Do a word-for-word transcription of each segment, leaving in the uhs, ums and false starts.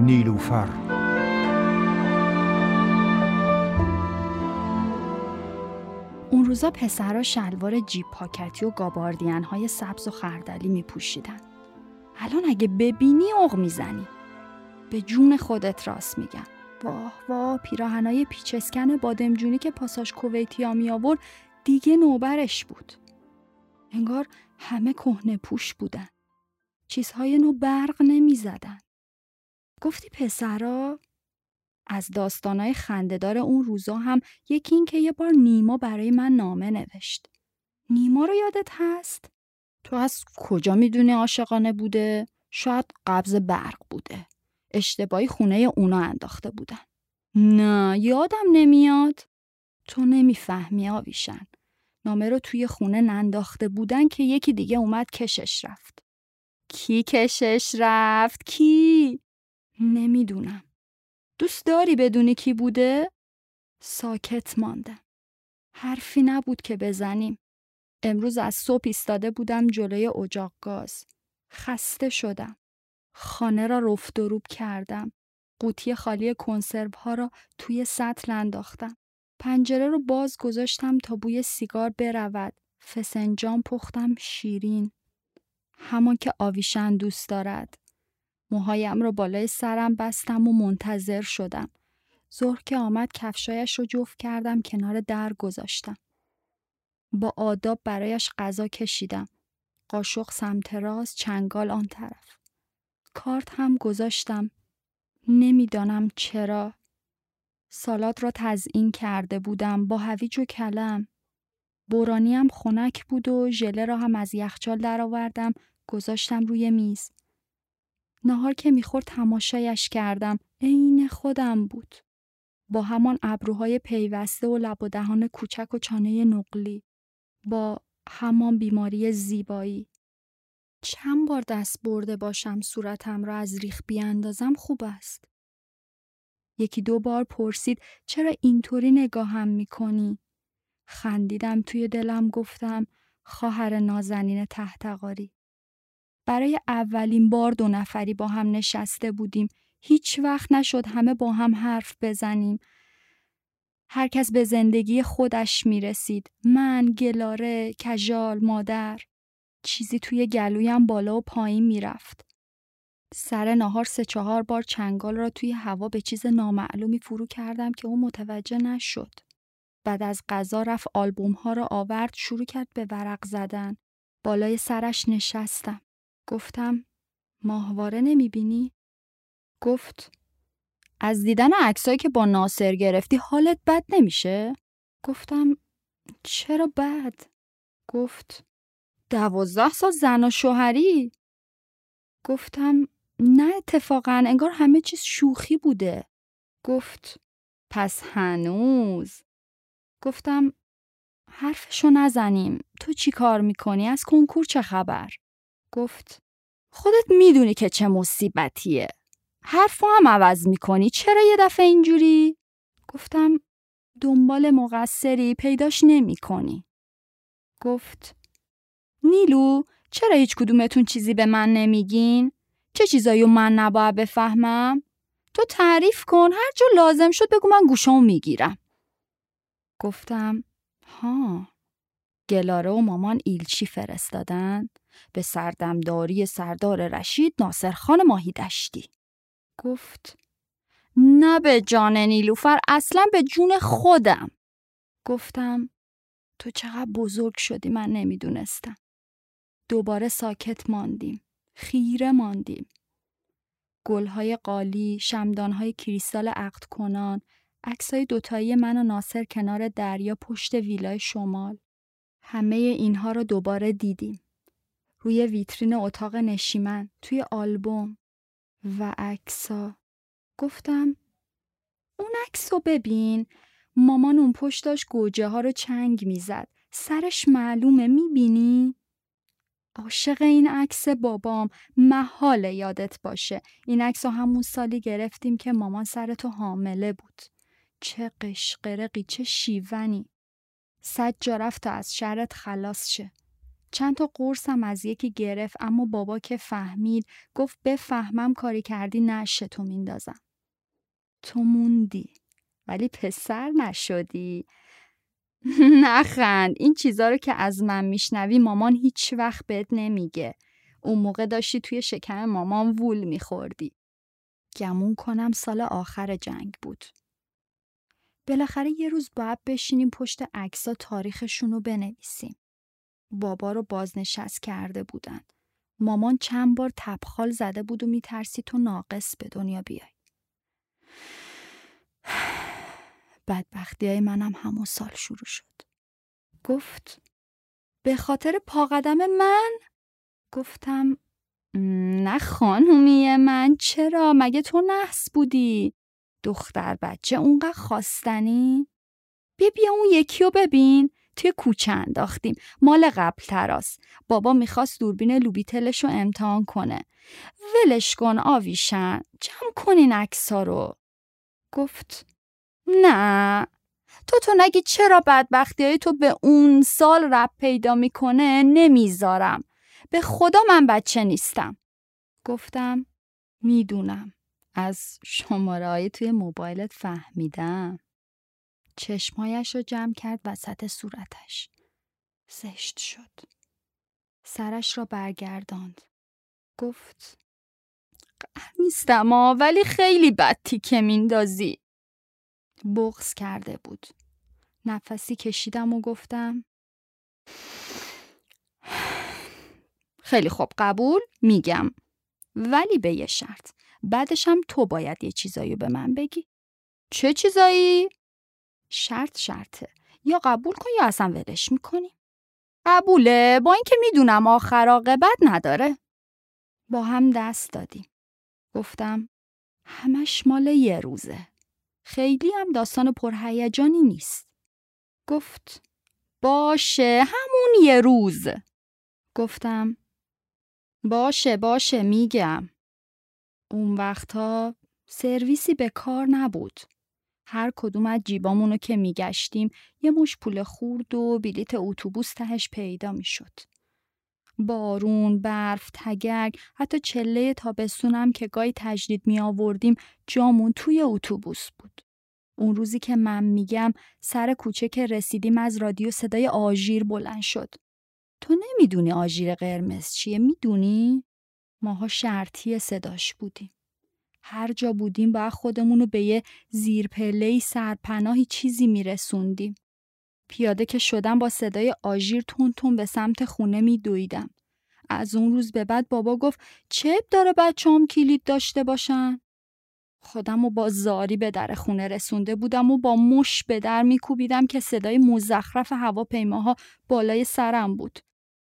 نیلوفر. اون روزا پسرها شلوار جیب پاکتی و گاباردین های سبز و خردلی می پوشیدن. الان اگه ببینی اوق میزنی. به جون خودت راست میگم. واه واه پیراهنای پیچسکن بادمجونی که پاساژ کویتیا می آورد دیگه نوبرش بود. انگار همه کهنه پوش بودن. چیزهای نو برق نمی زدن. گفتی پسرا؟ از داستانای خنده‌دار اون روزا هم یکی این که یه بار نیما برای من نامه نوشت. نیما رو یادت هست؟ تو از کجا میدونی عاشقانه بوده؟ شاید قبض برق بوده. اشتباهی خونه اونا انداخته بودن. نه یادم نمیاد. تو نمیفهمی آویشن. نامه رو توی خونه ننداخته بودن که یکی دیگه اومد کشش رفت. کی کشش رفت؟ کی؟ نمیدونم. دوست داری بدونی کی بوده؟ ساکت ماندم. حرفی نبود که بزنیم. امروز از صبح ایستاده بودم جلوی اجاق گاز. خسته شدم. خانه را رفت و روب کردم. قوطی خالی کنسرو ها را توی سطل انداختم. پنجره رو باز گذاشتم تا بوی سیگار برود. فسنجان پختم شیرین. همان که آویشن دوست دارد. موهایم رو بالای سرم بستم و منتظر شدم. ظهر که آمد کفشایش رو جفت کردم کنار در گذاشتم. با آداب برایش غذا کشیدم. قاشق سمت راست، چنگال آن طرف. کارت هم گذاشتم. نمیدانم چرا. سالاد را تزیین کرده بودم با هویج و کلم. بورانی هم خنک بود و ژله را هم از یخچال درآوردم گذاشتم روی میز. نهار که میخورد تماشایش کردم. عین خودم بود. با همان ابروهای پیوسته و لب و دهان کوچک و چانه نقلی. با همان بیماری زیبایی. چند بار دست برده باشم صورتم را از ریخ بیاندازم خوب است. یکی دو بار پرسید چرا اینطوری نگاهم میکنی؟ خندیدم توی دلم گفتم خواهر نازنین تحتقاری. برای اولین بار دو نفری با هم نشسته بودیم. هیچ وقت نشد همه با هم حرف بزنیم. هر کس به زندگی خودش میرسید. من، گلاره، کژال، مادر. چیزی توی گلویم بالا و پایین میرفت. سر نهار سه چهار بار چنگال را توی هوا به چیز نامعلومی فرو کردم که اون متوجه نشد. بعد از غذا رفت آلبوم ها را آورد شروع کرد به ورق زدن. بالای سرش نشستم. گفتم ماهواره نمیبینی؟ گفت از دیدن عکسایی که با ناصر گرفتی حالت بد نمیشه؟ گفتم چرا بد؟ گفت دوازده سال زن و شوهری. گفتم نه اتفاقا انگار همه چیز شوخی بوده. گفت پس هنوز. گفتم حرفشو نزنیم. تو چی کار میکنی؟ از کنکور چه خبر؟ گفت خودت میدونی که چه مصیبتیه. حرفو هم عوض میکنی. چرا یه دفعه اینجوری؟ گفتم دنبال مقصری پیداش نمیکنی. گفت نیلو چرا هیچ کدومتون چیزی به من نمیگین؟ چه چیزایی من نباید بفهمم؟ تو تعریف کن هر جا لازم شد بگو من گوشامو میگیرم. گفتم ها گلاره و مامان ایلچی فرستادن به سردمداری سردار رشید ناصرخان ماهیدشتی. گفت نه به جان نیلوفر اصلا به جون خودم. گفتم تو چقدر بزرگ شدی من نمیدونستم. دوباره ساکت ماندیم. خیره ماندیم. گلهای قالی، شمدانهای کریستال عقد کنان، عکسای دوتایی من و ناصر کنار دریا پشت ویلای شمال. همه اینها رو دوباره دیدیم. روی ویترین اتاق نشیمن، توی آلبوم و عکسا. گفتم اون عکسو ببین. مامان اون پشت داشت گوجه ها رو چنگ میزد. سرش معلومه میبینی؟ عاشق این عکس بابام. محاله یادت باشه. این عکسو همون سالی گرفتیم که مامان سر تو حامله بود. چه قشقرقی چه شیونی. صد جا رفت تا از شرت خلاص شه. چند تا قرصم از یکی گرفت، اما بابا که فهمید گفت بفهمم کاری کردی نشه تو میندازم. تو موندی ولی پسر نشدی. نخند، این چیزا رو که از من میشنوی مامان هیچ وقت بهت نمیگه. اون موقع داشتی توی شکم مامان وول میخوردی. گمون کنم سال آخر جنگ بود. بالاخره یه روز باید بشینیم پشت عکس‌ها تاریخشون رو بنویسیم. بابا رو بازنشست کرده بودن. مامان چند بار تبخال زده بود و میترسی تو ناقص به دنیا بیای. بدبختیای منم همون سال شروع شد. گفت به خاطر پا قدم من؟ گفتم نه خانومی من، چرا؟ مگه تو نحس بودی؟ دختر بچه اونقدر خواستنی؟ بیا بیا اون یکی رو ببین، توی کوچه انداختیم، مال قبل تراست. بابا میخواست دوربین لوبیتلش رو امتحان کنه. ولش کن آویشن، جمع کنین عکس‌ها رو. گفت نه، تو تو نگی چرا بدبختیای تو به اون سال رب پیدا میکنه نمیذارم. به خدا من بچه نیستم. گفتم میدونم، از شماره‌های توی موبایلت فهمیدم. چشمایش رو جمع کرد وسط صورتش. زشت شد. سرش را برگرداند. گفت قهر نیستم ها، ولی خیلی بد تیکه میندازی. بغض کرده بود. نفسی کشیدم و گفتم خیلی خوب قبول میگم، ولی به یه شرط. بعدش هم تو باید یه چیزایی به من بگی. چه چیزایی؟ شرط شرطه، یا قبول کن یا اصلا ولش میکنی. قبوله، با اینکه میدونم آخر عاقبت نداره. با هم دست دادیم. گفتم همش مال یه روزه، خیلی هم داستان پرهیجانی نیست. گفت باشه همون یه روز. گفتم باشه باشه میگم. اون وقتا سرویسی به کار نبود. هر کدوم از جیبامونو که میگشتیم یه مش پول خورد و بلیت اتوبوس تهش پیدا میشد. بارون، برف، تگرگ، حتی چله تابستونم که گاهی تجدید می آوردیم جامون توی اتوبوس بود. اون روزی که من میگم سر کوچه که رسیدیم از رادیو صدای آژیر بلند شد. تو نمیدونی آژیر قرمز چیه؟ میدونی؟ ماها شرطی صداش بودیم. هر جا بودیم باید خودمونو به یه زیرپله‌ای سرپناهی چیزی میرسوندیم. پیاده که شدم با صدای آژیر تون تون به سمت خونه میدویدم. از اون روز به بعد بابا گفت چه عیب داره بچه‌ام کلید داشته باشن؟ خودمو با زاری به در خونه رسونده بودم و با مش به در میکوبیدم که صدای مزخرف هواپیماها بالای سرم بود.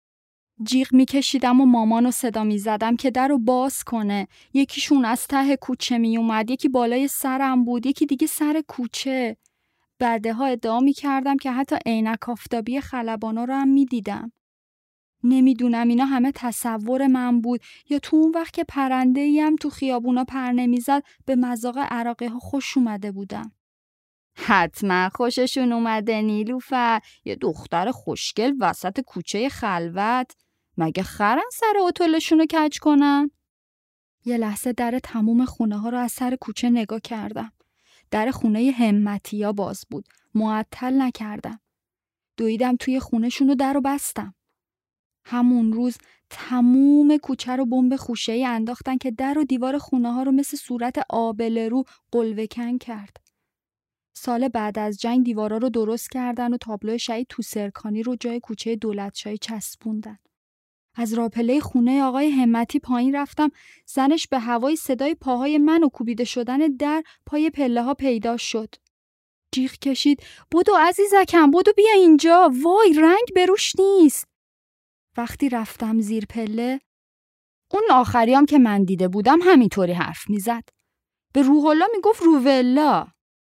جیغ میکشیدم و مامانو صدا میزدم که درو باز کنه. یکیشون از ته کوچه میومد، یکی بالای سرم بود، یکی دیگه سر کوچه. بعدها ادعا میکردم که حتی عینک آفتابی خلبانا رو هم میدیدم. نمیدونم اینا همه تصور من بود یا تو اون وقت که پرنده‌ای هم تو خیابونا پر نمیزد به مذاق عراقی ها خوش اومده بودم. حتما خوششون اومده نیلوفر، یه دختر خوشگل وسط کوچه خلوت. مگه خرن سر اتولشونو کج کنن؟ یه لحظه در تموم خونه ها رو از سر کوچه نگاه کردم. در خونه همتیا باز بود. معطل نکردم. دویدم توی خونه شونو در رو بستم. همون روز تموم کوچه رو بمب خوشه‌ای انداختن که در و دیوار خونه ها رو مثل صورت آبله قلوه‌کن کرد. سال بعد از جنگ دیوارا رو درست کردن و تابلو شهید توسرکانی رو جای کوچه دولتشاهی چسبوندن. از راپله خونه آقای همتی پایین رفتم. زنش به هوای صدای پاهای من و کوبیده شدن در پای پله ها پیدا شد. جیغ کشید بدو عزیزکم، بدو بیا اینجا، وای رنگ بروش نیست. وقتی رفتم زیر پله، اون آخریام که من دیده بودم همینطوری حرف میزد. به روح الله میگفت روولا.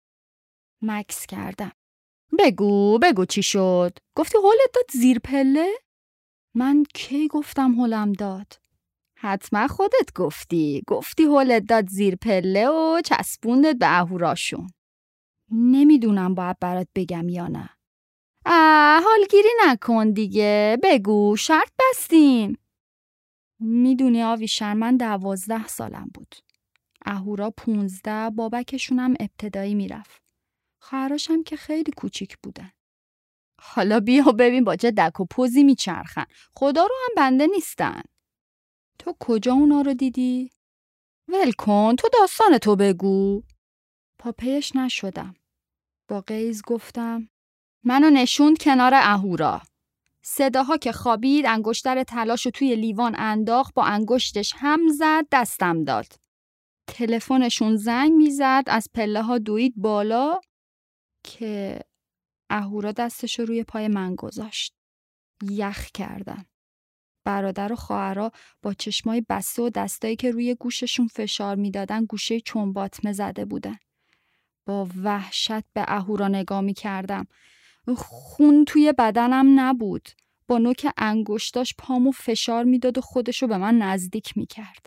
مکس کردم. بگو بگو چی شد؟ گفتی هولت داد زیر پله؟ من کی گفتم هولم داد؟ حتما خودت گفتی. گفتی هولت داد زیر پله و چسبوندت به اهوراشون. نمیدونم باید برات بگم یا نه. اه حالگیری نکن دیگه، بگو شرط بستیم. میدونی آویشن، من دوازده سالم بود. اهورا پونزده، بابکشونم ابتدایی میرفت. خواهراشم که خیلی کوچیک بودن. حالا بیا ببین با چه دک و پوزی میچرخن. خدا رو هم بنده نیستن. تو کجا اونا رو دیدی؟ ول کن، تو داستان تو بگو. پاپیش نشدم. با غیظ گفتم منو نشوند کنار اهورا. صداها که خوابید، انگشتر طلاشو توی لیوان انداخت، با انگشتش هم زد، دستم داد. تلفنشون زنگ میزد، از پله ها دوید بالا که اهورا دستشو روی پای من گذاشت. یخ کردم. برادر و خواهرها با چشمای بسته و دستایی که روی گوششون فشار میدادن گوشه چنباتمه زده بودن. با وحشت به اهورا نگاه میکردم. خون توی بدنم نبود. با نوک انگشتاش پامو فشار میداد و خودشو به من نزدیک میکرد.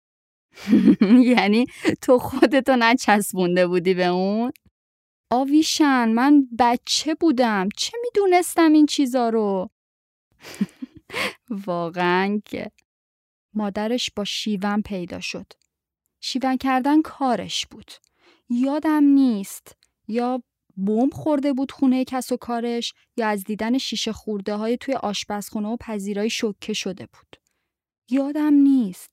یعنی تو خودتو نچسبونده بودی به اون؟ آویشن، من بچه بودم، چه میدونستم این چیزا رو؟ واقعا که. مادرش با شیون پیدا شد. شیون کردن کارش بود. یادم نیست، یا بمب خورده بود خونه کس و کارش، یا از دیدن شیشه خورده های توی آشپزخونه و پذیرایی شوکه شده بود. یادم نیست.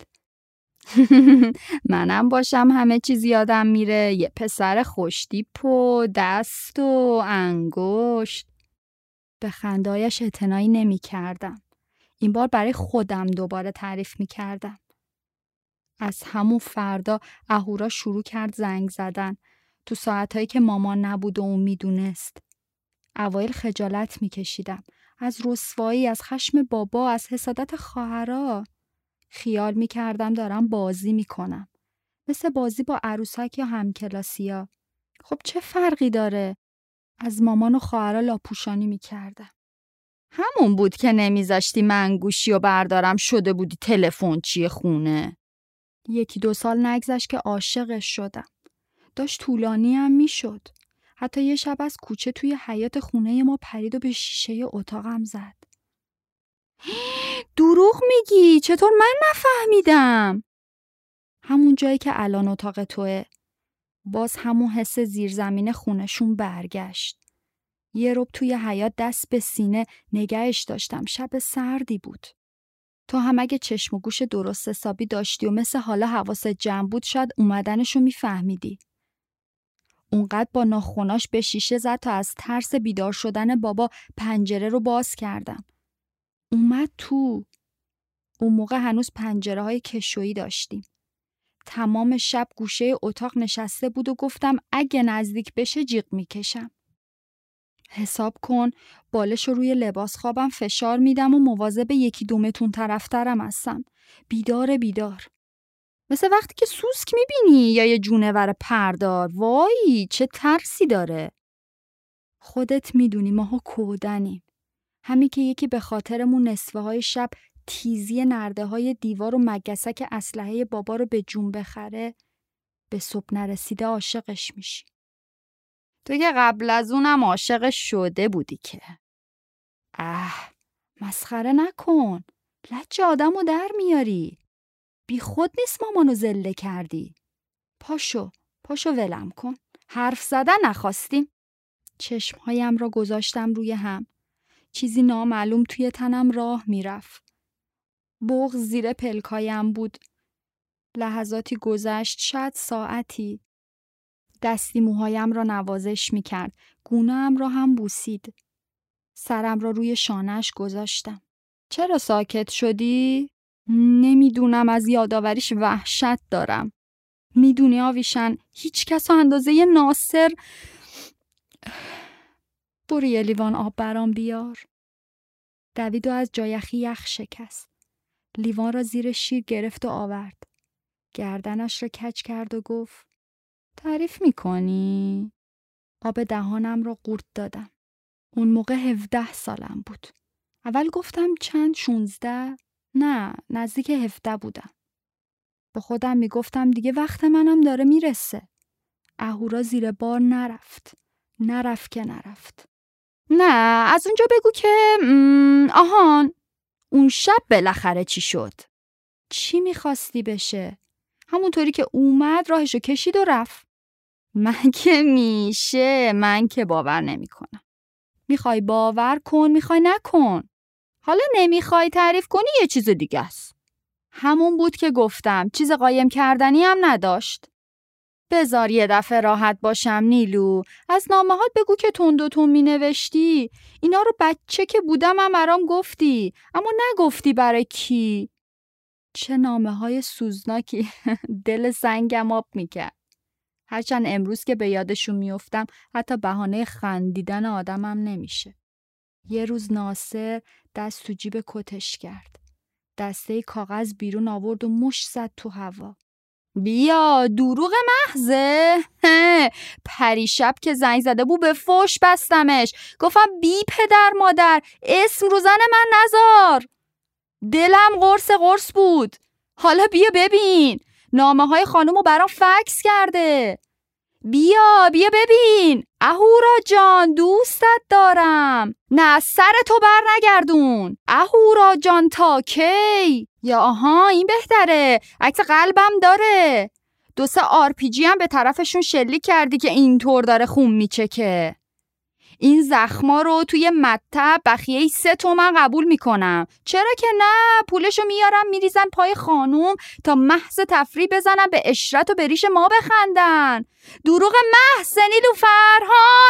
منم باشم همه چیز یادم میره. یه پسر خوشتیپ و دست و انگشت. به خندایش اعتنایی نمی کردم. این بار برای خودم دوباره تعریف می کردم. از همون فردا اهورا شروع کرد زنگ زدن. تو ساعتایی که مامان نبود و اون میدونست. اوایل خجالت می کشیدم. از رسوایی، از خشم بابا، از حسادت خواهرها. خیال می کردم دارم بازی می کنم. مثل بازی با عروسک یا همکلاسیا. خب چه فرقی داره؟ از مامان و خواهرها لاپوشانی می کردم. همون بود که نمیذاشتی من گوشی و بردارم، شده بودی تلفن چیه خونه. یکی دو سال نگذشت که عاشقش شدم. داشت طولانی هم میشد. حتی یه شب از کوچه توی حیاط خونه ما پرید و به شیشه اتاقم زد. دروغ میگی؟ چطور من نفهمیدم؟ همون جایی که الان اتاق توه. باز همون حس زیرزمین خونشون برگشت. یه رب توی حیاط دست به سینه نگهش داشتم. شب سردی بود. تو هم اگه چشم و گوش درست حسابی داشتی و مثل حالا حواست جمع بود، شاید اومدنشو میفهمیدی. اونقدر با ناخناش به شیشه زد تا از ترس بیدار شدن بابا پنجره رو باز کردم. اومد تو. اون موقع هنوز پنجره های کشویی داشتیم. تمام شب گوشه اتاق نشسته بود و گفتم اگه نزدیک بشه جیغ میکشم. حساب کن بالش رو روی لباس خوابم فشار میدم و مواظب یکی دو متر طرفترم هستم. بیدار بیدار. مثل وقتی که سوسک میبینی یا یه جونور پردار. وای چه ترسی داره. خودت میدونی ماها کودنیم. همین که یکی به خاطرمون نصفه های شب تیزی نرده های دیوار و مگسک اسلحه بابا رو به جون بخره، به صبح نرسیده عاشقش میشی. تو که قبل از اونم عاشقش شده بودی که. اه مسخره نکن. لج آدمو در میاری. بی خود نیست مامانو زله کردی. پاشو پاشو ولم کن. حرف زدن نخواستیم. چشمهایم را گذاشتم روی هم. چیزی نامعلوم توی تنم راه میرفت. بغض زیر پلکایم بود. لحظاتی گذشت، شاید ساعتی. دستی موهایم را نوازش میکرد. گونه‌ام را هم بوسید. سرم را روی شانه‌اش گذاشتم. چرا ساکت شدی؟ نمیدونم، از یاداوریش وحشت دارم. میدونی آویشن، هیچ کس اندازه ناصر. برو یه لیوان آب برام بیار. دوید و از جایخی یخ شکست. لیوان را زیر شیر گرفت و آورد. گردنش را کج کرد و گفت تعریف میکنی؟ آب دهانم را قورت دادم. اون موقع هفده سالم بود. اول گفتم چند شونزده؟ نه، نزدیک هفده بودم. به خودم میگفتم دیگه وقت منم داره میرسه. اهورا زیر بار نرفت. نرفت که نرفت. نه از اونجا بگو که م... آهان اون شب بالاخره چی شد؟ چی میخواستی بشه؟ همونطوری که اومد راهشو کشید و رفت. من که میشه من که باور نمی کنم. میخوای باور کن میخوای نکن. حالا نمیخوای تعریف کنی یه چیز دیگه است. همون بود که گفتم چیز قایم کردنی هم نداشت. بذار یه دفعه راحت باشم نیلو. از نامه‌هات بگو که تند و تند مینوشتی. اینا رو بچه که بودم هم برام گفتی. اما نگفتی برای کی. چه نامه‌های سوزناکی. دل سنگم آب میکرد. هرچند امروز که به یادشون میافتم حتی بهانه خندیدن آدمم نمیشه. یه روز ناصر دست تو جیب کتش کرد. دسته کاغذ بیرون آورد و مشت زد تو هوا. بیا دروغ محضه. پریشب که زنگ زده بود به فوش بستمش. گفتم بی پدر مادر اسم رو زن من نذار. دلم قرص قرص بود. حالا بیا ببین نامه های خانومو برام فکس کرده. بیا بیا ببین اهورا جان دوستت دارم. نه سر تو بر نگردون. اهورا جان تا کی؟ یا آها این بهتره. عکس قلبم داره. دو سه آر پی جی هم به طرفشون شلیک کردی که اینطور داره خون میچکه. این زخما رو توی مطب بخیه سه تومن قبول میکنم. چرا که نه؟ پولشو میارم میریزن پای خانوم تا محض تفریح بزنن به اشرت و به ریش ما بخندن. دروغ محض. نیلو فرهان.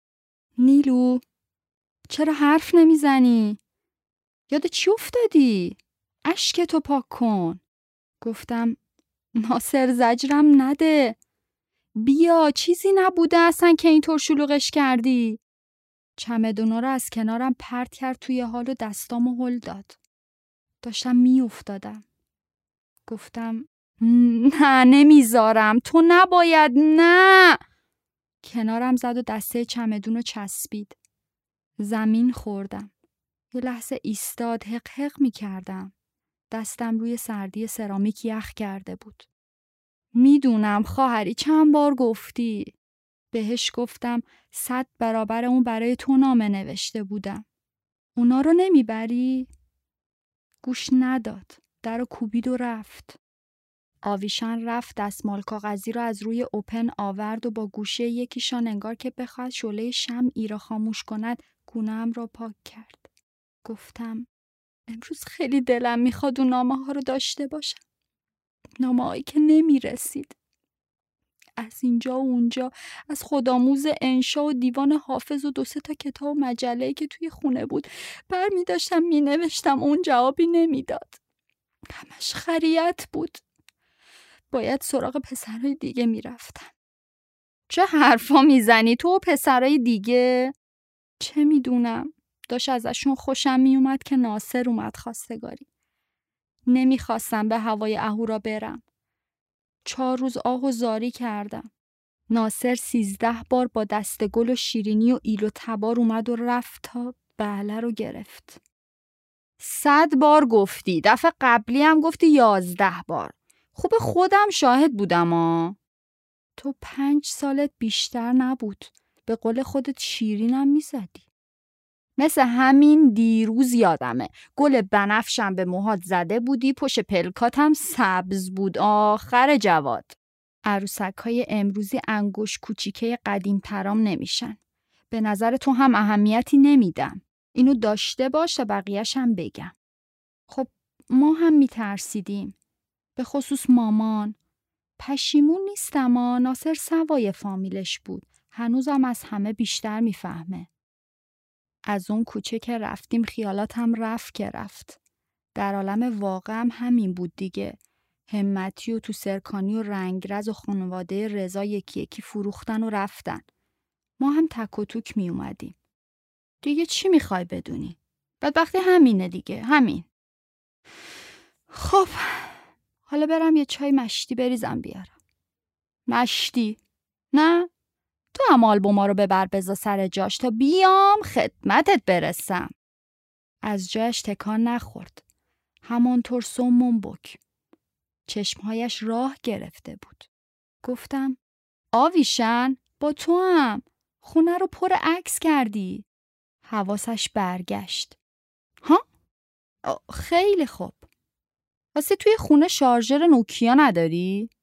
نیلو چرا حرف نمیزنی؟ یاد چی افتادی؟ اشکتو پاک کن. گفتم ناصر زجرم نده. بیا چیزی نبوده اصلا که اینطور شلوغش کردی. چمدونا رو از کنارم پرت کرد توی حال و دستامو هل داد. داشتم می افتادم. گفتم نه نمیذارم. تو نباید. نه. کنارم زد و دسته چمدون رو چسبید. زمین خوردم. یه لحظه ایستاد. حق حق می کردم. دستم روی سردی سرامیک یخ کرده بود. میدونم خواهری چند بار گفتی. بهش گفتم صد برابر اون برای تو نامه نوشته بودم. اونا رو نمیبری؟ گوش نداد. در رو کوبید و رفت. آویشن رفت دستمال کاغذی رو از روی اوپن آورد و با گوشه یکیشان انگار که بخواد شعله شمعی را خاموش کند گونه‌ام را پاک کرد. گفتم امروز خیلی دلم میخواد اون نامه ها رو داشته باشم. نامه هایی که نمیرسید. از اینجا و اونجا از خودآموز انشا و دیوان حافظ و دو سه تا کتاب و مجله‌ای که توی خونه بود برمی داشتم می نوشتم. اون جوابی نمیداد. همش خریت بود. باید سراغ پسرای دیگه می رفتم. چه حرفا میزنی تو و پسرای دیگه؟ چه میدونم. داشت ازشون خوشم می اومد که ناصر اومد خواستگاری. نمیخواستم به هوای اهورا برم. چهار روز آه و زاری کردم. ناصر سیزده بار با دست گل و شیرینی و ایل و تبار اومد و رفت تا بله رو گرفت. صد بار گفتی. دفعه قبلی هم گفتی یازده بار. خوب خودم شاهد بودم آ. تو پنج سالت بیشتر نبود. به قول خودت شیرینم میزدی. مثل همین دیروز یادمه. گل بنفشم به موهات زده بودی. پشت پلکاتم سبز بود. آخر جواد. عروسک‌های امروزی انگوش کوچیکه قدیم ترام نمیشن. به نظر تو هم اهمیتی نمیدم. اینو داشته باش تا بقیه‌ش هم بگم. خب ما هم میترسیدیم. به خصوص مامان. پشیمون نیستم آ. ناصر سوای فامیلش بود. هنوزم از همه بیشتر میفهمه. از اون کوچه که رفتیم خیالاتم رفت که رفت. در عالم واقع هم همین بود دیگه. همتی و تو سرکانی و رنگرز و خانواده رضا یکی یکی فروختن و رفتن. ما هم تک و توک می اومدیم. دیگه چی میخوای بدونی؟ بدبختی همینه دیگه. همین. خب حالا برم یه چای مشتی بریزم بیارم. مشتی؟ نه؟ تو هم آلبوما رو ببر بذار سر جاش تا بیام خدمتت برسم. از جاش تکان نخورد. همانطور سمون بک. چشمهایش راه گرفته بود. گفتم آویشن با تو هم خونه رو پر عکس کردی. حواسش برگشت. ها؟ خیلی خوب. واسه توی خونه شارژر نوکیا نداری؟